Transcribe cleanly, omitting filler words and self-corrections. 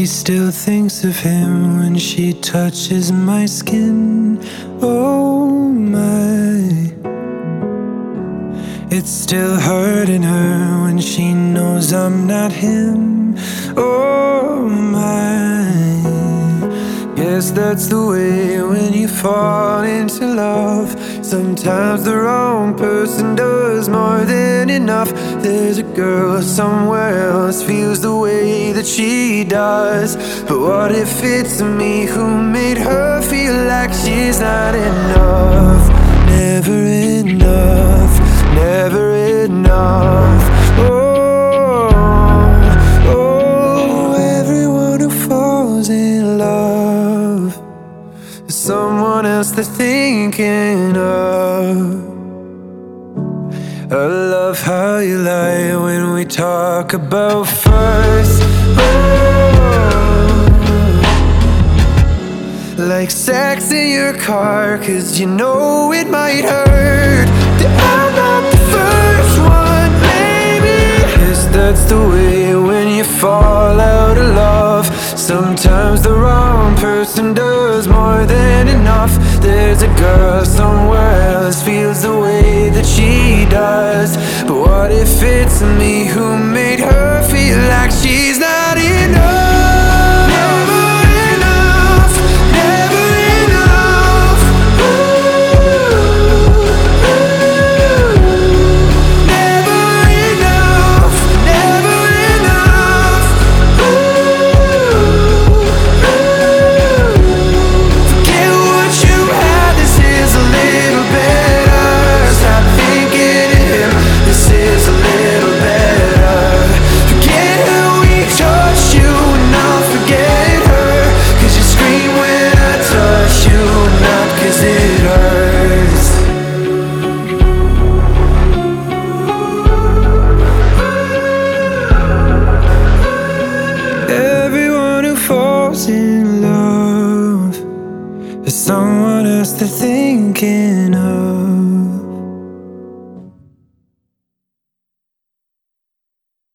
She still thinks of him when she touches my skin. Oh my, it's still hurting her when she knows I'm not him. Oh my, guess that's the way when you fall into love. Sometimes the wrong person does more than enough. There's a girl somewhere else feels the way that she does. But what if it's me who made her feel like she's not enough? Never enough, never enough. Oh, everyone who falls in love is someone else they're thinking of. I love how you lie when we talk about first. Like sex in your car, 'cause you know it might hurt. That I'm not the first one, baby. Yes, that's the way when you fall out of love. Sometimes the wrong person does more than enough. There's a girl somewhere else feels the way that she does. But what if it's me who made her feel like she's not enough? Never enough, never enough. Never enough, never enough. Forget what you had, this is a little better. Stop thinking of him, this is a little better. Forget who we trust you and I'll forget her. 'Cause you scream when I touch you, not 'cause it hurts. Everyone who falls in love is someone else they're thinking of.